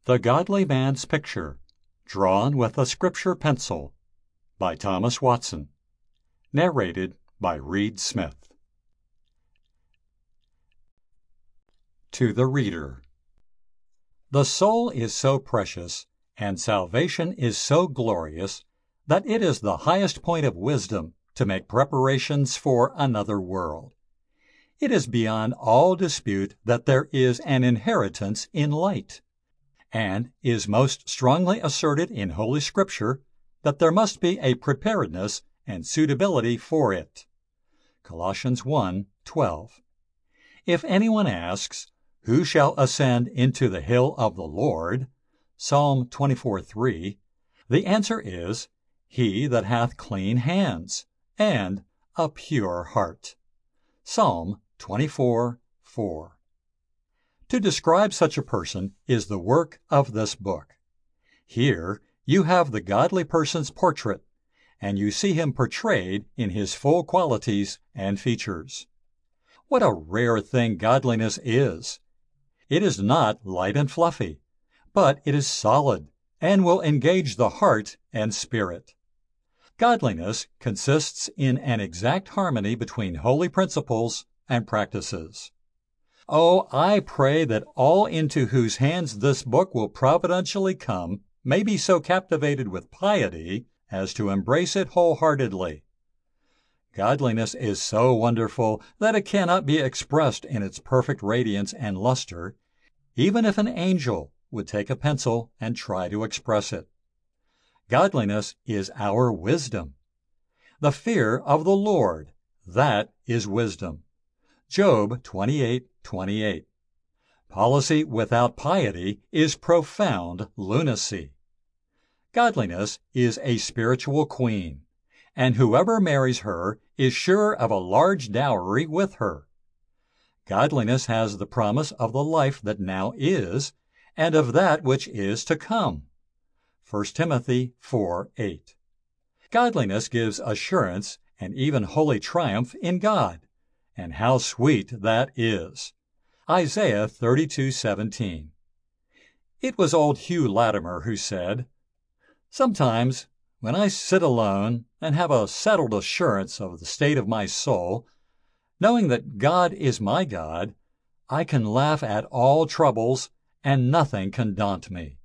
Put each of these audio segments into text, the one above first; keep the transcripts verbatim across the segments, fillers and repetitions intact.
The Godly Man's Picture, Drawn with a Scripture Pencil, by Thomas Watson. Narrated by Reed Smith. To the Reader. The soul is so precious, and salvation is so glorious, that it is the highest point of wisdom to make preparations for another world. It is beyond all dispute that there is an inheritance in light, and is most strongly asserted in Holy Scripture that there must be a preparedness and suitability for it. Colossians one twelve. If anyone asks, "Who shall ascend into the hill of the Lord?" Psalm twenty-four three, the answer is, "He that hath clean hands, and a pure heart." Psalm twenty-four four. To describe such a person is the work of this book. Here you have the godly person's portrait, and you see him portrayed in his full qualities and features. What a rare thing godliness is! It is not light and fluffy, but it is solid and will engage the heart and spirit. Godliness consists in an exact harmony between holy principles and practices. Oh, I pray that all into whose hands this book will providentially come may be so captivated with piety as to embrace it wholeheartedly. Godliness is so wonderful that it cannot be expressed in its perfect radiance and luster, even if an angel would take a pencil and try to express it. Godliness is our wisdom. The fear of the Lord, that is wisdom. Job twenty-eight twenty-eight. Policy without piety is profound lunacy. Godliness is a spiritual queen, and whoever marries her is sure of a large dowry with her. Godliness has the promise of the life that now is, and of that which is to come. First Timothy four eight. Godliness gives assurance and even holy triumph in God, and how sweet that is. Isaiah thirty-two seventeen. It was old Hugh Latimer who said, "Sometimes, when I sit alone and have a settled assurance of the state of my soul, knowing that God is my God, I can laugh at all troubles, and nothing can daunt me."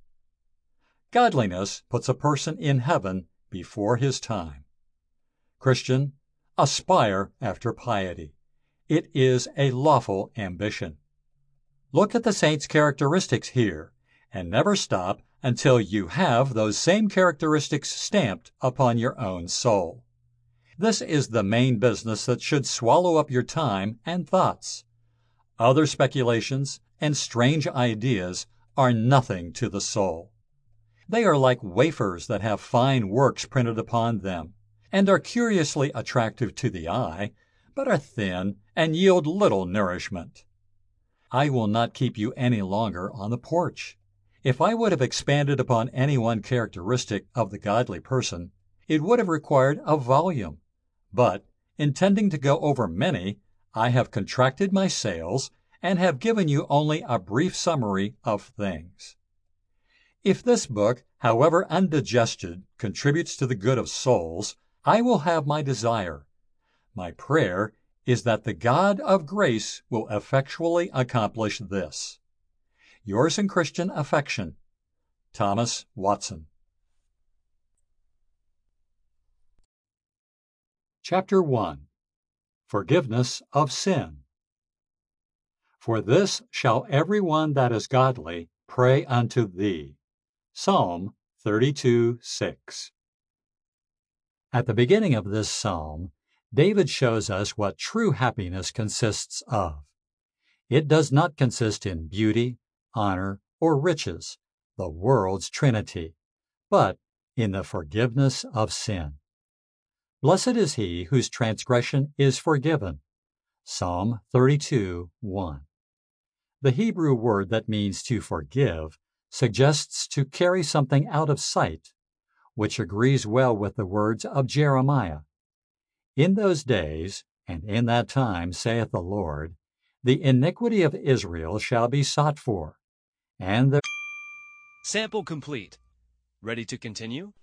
Godliness puts a person in heaven before his time. Christian, aspire after piety. It is a lawful ambition. Look at the saint's characteristics here, and never stop until you have those same characteristics stamped upon your own soul. This is the main business that should swallow up your time and thoughts. Other speculations and strange ideas are nothing to the soul. They are like wafers that have fine works printed upon them, and are curiously attractive to the eye, but are thin and yield little nourishment. I will not keep you any longer on the porch. If I would have expanded upon any one characteristic of the godly person, it would have required a volume. But, intending to go over many, I have contracted my sails and have given you only a brief summary of things. If this book, however undigested, contributes to the good of souls, I will have my desire. My prayer is that the God of grace will effectually accomplish this. Yours in Christian affection, Thomas Watson. Chapter one. Forgiveness of Sin. For this shall every one that is godly pray unto thee. Psalm thirty-two six. At the beginning of this psalm, David shows us what true happiness consists of. It does not consist in beauty, honor, or riches, the world's trinity, but in the forgiveness of sin. Blessed is he whose transgression is forgiven. Psalm thirty-two one. The Hebrew word that means to forgive suggests to carry something out of sight, which agrees well with the words of Jeremiah. In those days, and in that time, saith the Lord, the iniquity of Israel shall be sought for, and the Sample complete. Ready to continue?